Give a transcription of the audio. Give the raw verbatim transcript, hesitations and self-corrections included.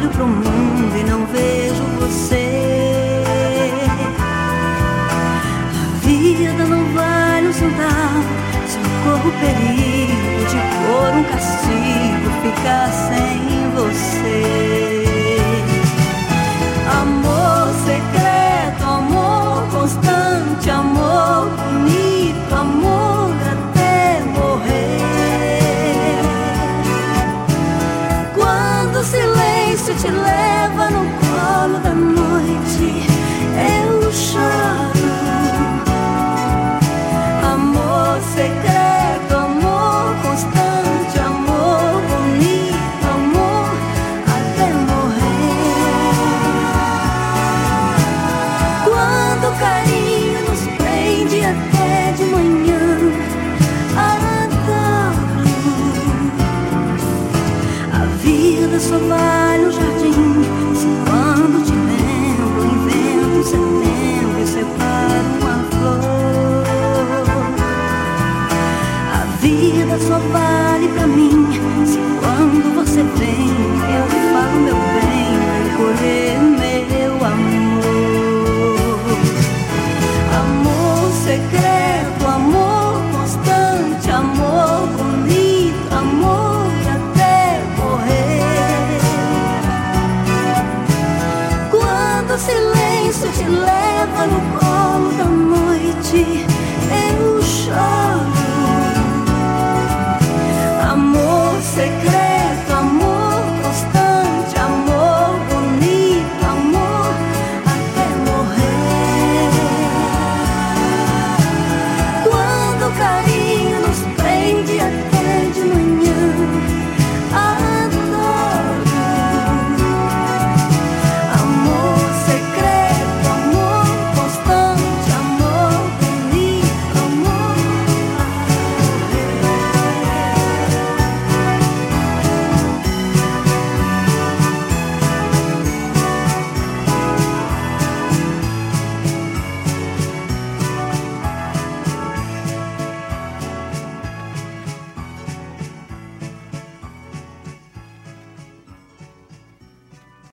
Olho pro mundo e não vejo você. A vida não vale um centavo se eu corro perigo de por um castigo ficar sem você. Amor secreto, amor constante, amor bonito, amor até morrer. Quando o silêncio te leva no colo da noite, eu choro. Amor secreto, amor constante, amor bonito, amor até morrer. Quando o carinho nos prende até de manhã, adoro. A vida só vale um jardim se quando te lembro, invento um setembro e separo uma flor. A vida só vale pra mim se quando você vem eu falo meu bem, vai colher meu amor. Amor secreto, amor constante, amor bonito, amor até morrer. Quando o silêncio te leva no